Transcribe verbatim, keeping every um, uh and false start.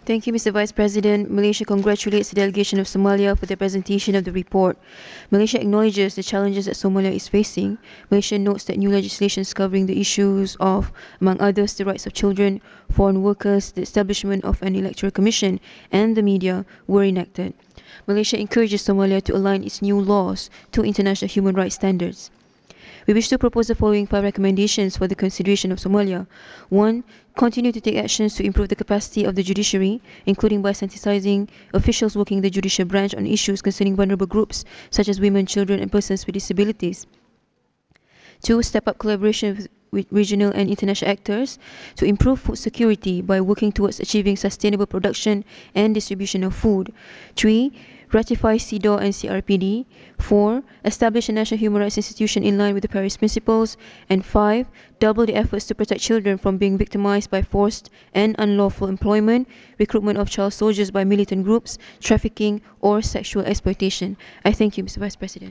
Thank you, Mister Vice President. Malaysia congratulates the delegation of Somalia for the presentation of the report. Malaysia acknowledges the challenges that Somalia is facing. Malaysia notes that new legislations covering the issues of, among others, the rights of children, foreign workers, the establishment of an electoral commission, and the media were enacted. Malaysia encourages Somalia to align its new laws to international human rights standards. We wish to propose the following five recommendations for the consideration of Somalia. one. Continue to take actions to improve the capacity of the judiciary, including by sensitizing officials working in the judicial branch on issues concerning vulnerable groups such as women, children, and persons with disabilities. two. Step up collaboration with, with regional and international actors to improve food security by working towards achieving sustainable production and distribution of food. three. Ratify C E D A W and C R P D. four. Establish a national human rights institution in line with the Paris Principles. And five. Double the efforts to protect children from being victimized by forced and unlawful employment, recruitment of child soldiers by militant groups, trafficking, or sexual exploitation. I thank you, Mister Vice President.